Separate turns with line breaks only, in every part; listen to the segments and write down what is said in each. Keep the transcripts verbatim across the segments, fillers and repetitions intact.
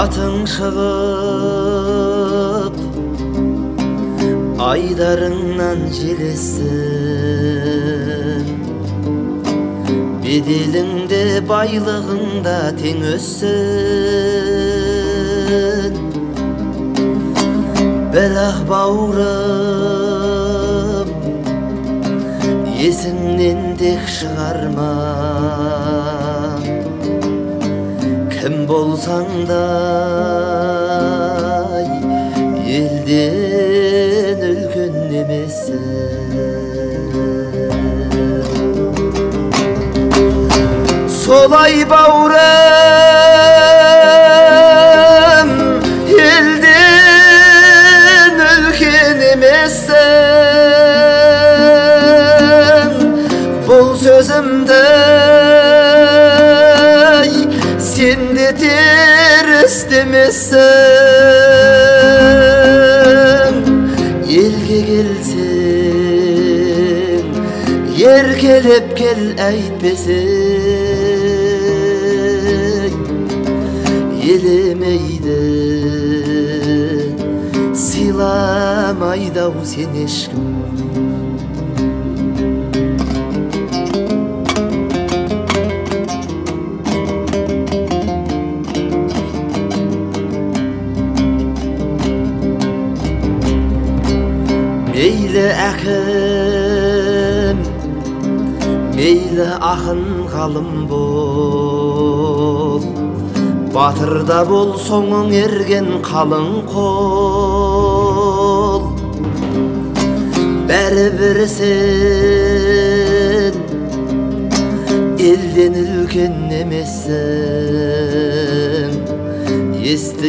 Атың шығып айдарыңнан желессін, беделіңде байлығыңда тең өссін. Бірақ бауырым, есіңнен тек шығарма, кім болсаң да елден үлкен емессің. Солай бауырым, елден үлкен емессің. Бұл сөзімді сен де теріс демессің. Елге келсең, еркелеп кел әйтпесең, елемейді, сыйламайды-ау сен ешкім. Мейлі әкім, мейлі ақын ғалым бол, батырда бол соңың ерген қалың қол. Бәрібір сен елден үлкен емессің. Есті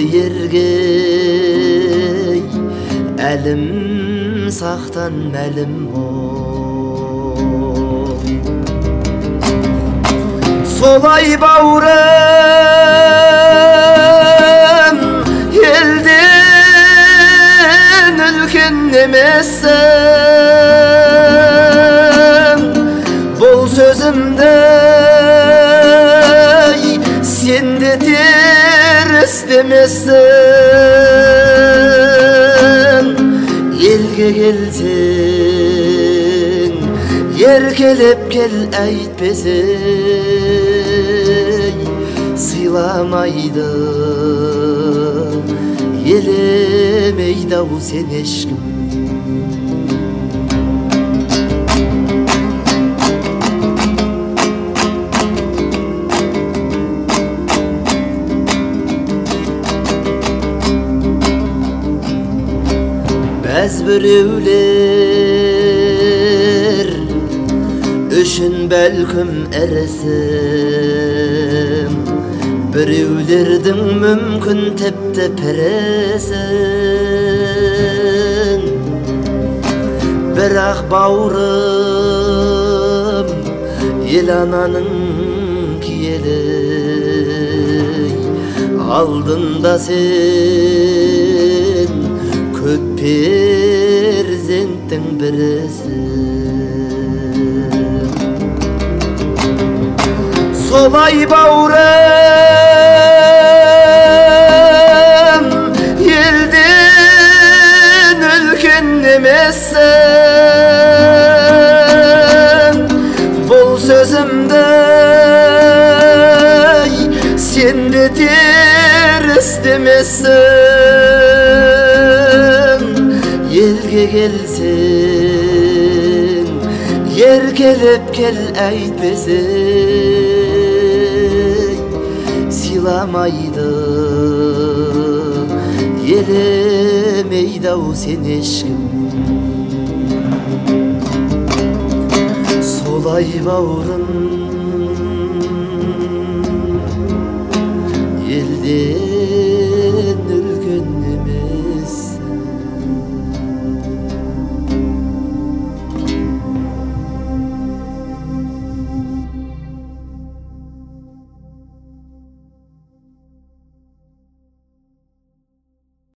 ергей, әлім сақтан мәлім ол. Солай бауырым, елден үлкен емессің. Бұл сөзімді сен де теріс демессің. Елге келсең, еркелеп кел әйтпесең, сыйламайды, елемейді-ау сен ешкім. Бәз біреулер үшін бәлкім ірісің, біреулердің мүмкін тіпті пірісің. Бірақ бауырым, ел ананың киелі, алдында сен көп перзенттің бірісің. Солай бауырым, елден үлкен емессің. Бұл сөзімді сен де теріс демессің. Елге келсең, еркелеп кел әйтпесең, сыйламайды, елемейді-ау сен ешкім. Солай бауырым,